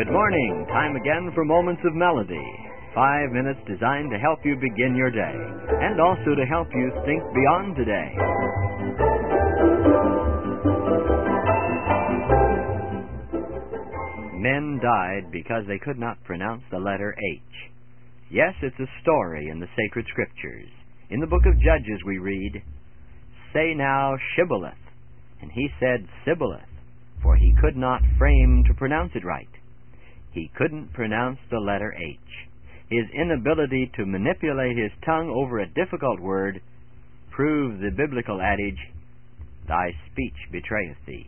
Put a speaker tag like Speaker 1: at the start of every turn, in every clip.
Speaker 1: Good morning. Time again for Moments of Melody. 5 minutes designed to help you begin your day, and also to help you think beyond today. Men died because they could not pronounce the letter H. Yes, it's a story in the sacred scriptures. In the book of Judges we read, "Say now Shibboleth," and he said Sibboleth, for he could not frame to pronounce it right. He couldn't pronounce the letter H. His inability to manipulate his tongue over a difficult word proved the biblical adage, "Thy speech betrayeth thee."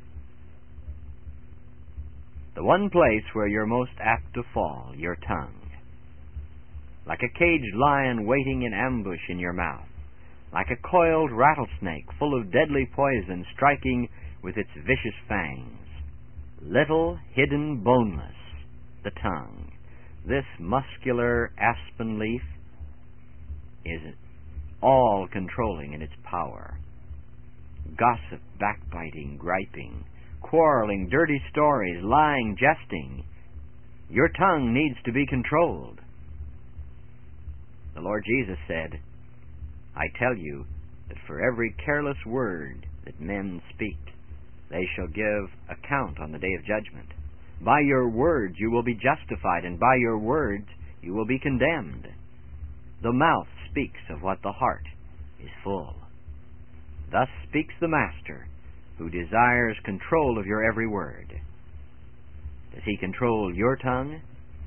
Speaker 1: The one place where you're most apt to fall, your tongue. Like a caged lion waiting in ambush in your mouth. Like a coiled rattlesnake full of deadly poison striking with its vicious fangs. Little, hidden, boneless, the tongue. This muscular aspen leaf is all-controlling in its power. Gossip, backbiting, griping, quarreling, dirty stories, lying, jesting. Your tongue needs to be controlled. The Lord Jesus said, "I tell you that for every careless word that men speak, they shall give account on the day of judgment. By your words you will be justified, and by your words you will be condemned." The mouth speaks of what the heart is full. Thus speaks the Master, who desires control of your every word. Does he control your tongue?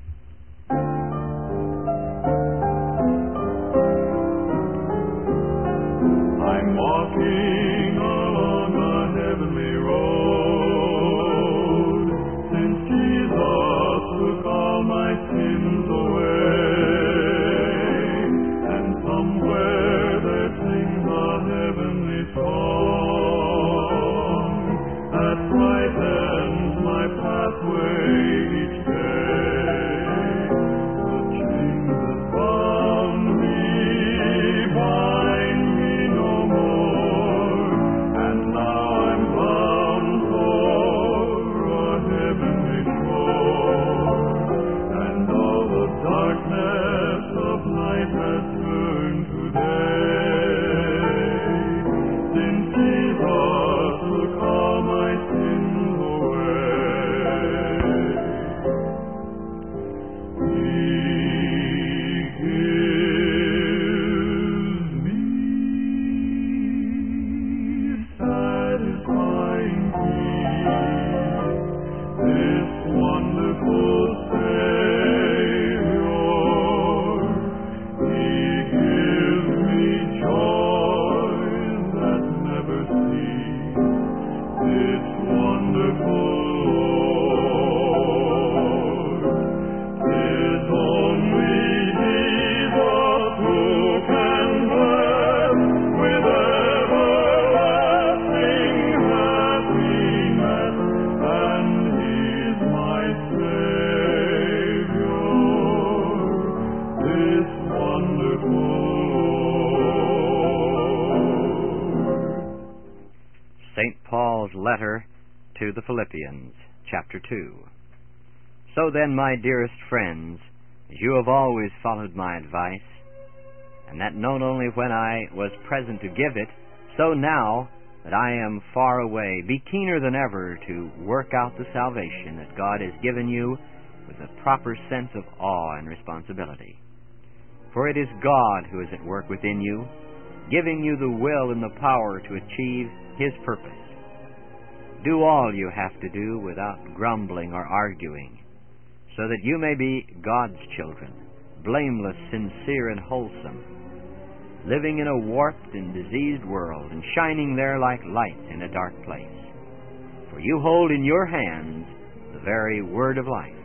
Speaker 2: I'm walking along a heavenly road, since Jesus took all my sins away, and somewhere there sings a heavenly song that brightens my pathway each day. The chains that bound me bind me no more, and now I'm bound for a heavenly shore, and all the darkness of night has turned to day, since Jesus took all my sins away. He gives me satisfying peace, this wonderful Savior. He gives me joys that never cease, this wonderful Lord. 'Tis only Jesus who can bless with everlasting happiness, and He's my Savior, this wonderful Lord.
Speaker 1: St. Paul's letter to the Philippians, chapter 2. So then, my dearest friends, as you have always followed my advice, and that not only when I was present to give it, so now that I am far away, be keener than ever to work out the salvation that God has given you with a proper sense of awe and responsibility. For it is God who is at work within you, giving you the will and the power to achieve His purpose. Do all you have to do without grumbling or arguing, so that you may be God's children, blameless, sincere, and wholesome, living in a warped and diseased world, and shining there like light in a dark place. For you hold in your hands the very word of life.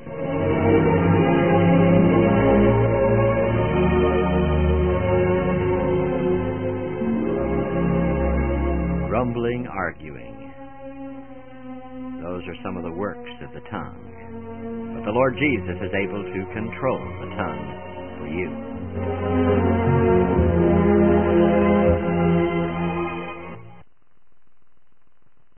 Speaker 1: Grumbling, arguing. Those are some of the works of the tongue. But the Lord Jesus is able to control the tongue for you.